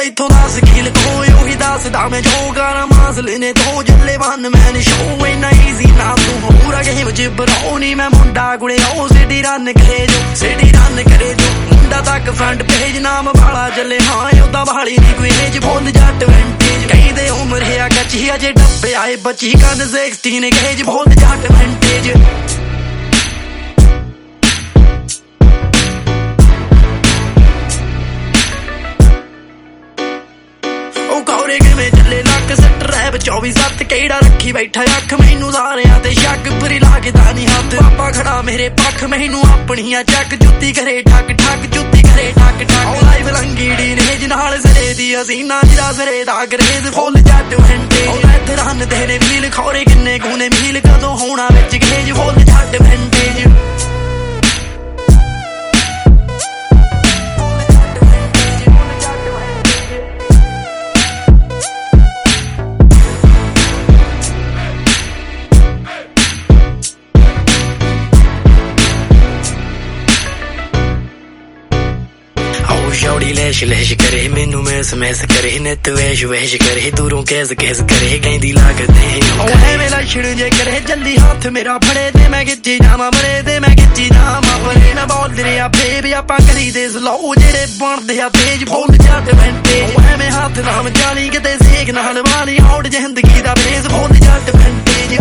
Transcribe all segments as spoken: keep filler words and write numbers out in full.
इथों दस कील को ही दसदा मैं जो गाना मासले ने तो जल्ले वन मैन शो इना ईजी ना तू पूरा गेम च बरो नी मैं मुंडा गुड़े ओ सिटी रन करे जो सिटी रन करे जो मुंडा तक फ्रंट पेज नाम वाला चले हाँ ओदा वाली नी कोई एज बोल जट विंटेज कहीं दे उम्र है कच्ची अजे डब्बे आए बची कन सिक्सटीन गेज बोल जट विंटेज चले लक सट रैप चौबीस सत्त केड़ा रखी बैठा अख मैनू सारियां ते शक बुरी लागदा नी हथ पापा खड़ा मेरे पक्ष मैनू अपनियां चक जुत्ती करे ठक ठक जुत्ती करे ठक ठक लाइव लंगीड़ी ने जिनाल सरे दी हसीना जिदा सरे दा ग्रेज फुल जट विंटेज इत्थे रन तेरे वील खौरे किन्ने गुने मील कदों होना विच गेज फुल जट विंटेज शौड़ी लैश लैश करे मैनू मैस मैस करे नित वैश वैश करे दूरों कैस कैस करे कहंदी लागदे ऐवें लछण जे करे जल्दी हाथ मेरा फड़े ते मैं खिच्ची जावां मरे ते मैं खिच्ची जावां मरे ना बोल दरिया बेबी आपां करी दे स्लो जेड़े बनदे आ तेज फुल जट विंटेज ऐवें हाथ नाम जाली किते सेक नाल वाली औड़ जिंदगी दा बेस फुल जट विंटेज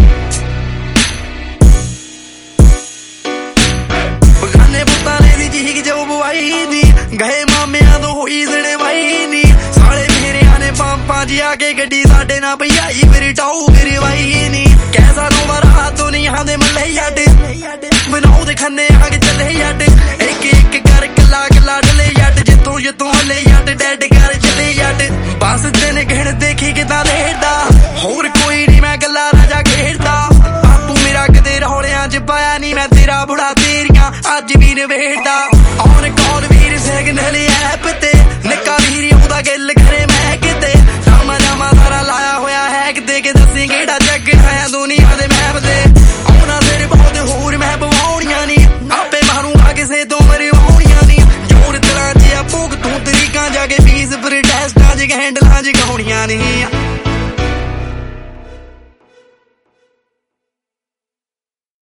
बगाने पुत्तां ने दी जीग जो बुआई दी गए मामिया तो हुई सने वाई नी साले मेरे आने पांपा जी आके गड्डी साडे ना भैयाई मेरी टाऊ मेरी वाई नी कैसा नो मारा तो नहीं आंदे मल्ले याड बनाओ दे खन्ने आगे चले याड एक एक कर कला कला डले याड जितों जितों हले याड डेड कर चले याड बस दिन गिण देखी किदा लेदा होर कोई नहीं मैं गल्ला राजा खेड़दा बापू मेरा कदे रौलियां च पाया नहीं मैं तेरा बुढ़ा तेरियां अज भी नवेड़दा ऑन कॉल वीर सिग्नल ऐप ते निक्का वीर ओदा गिल करे मैं किते जामा जामा सारा लाया होया है किते के दसी केड़ा जग है दुनिया दे मैप ते औना तेरे बहुत होर मैं बवाउणियां नी आपे मारूंगा किसे तो मरवाउणियां नी जोर तला जिया भुग तू तरीका जाके बीस पर टेस्टां च हैंडलां च गाउणियां नी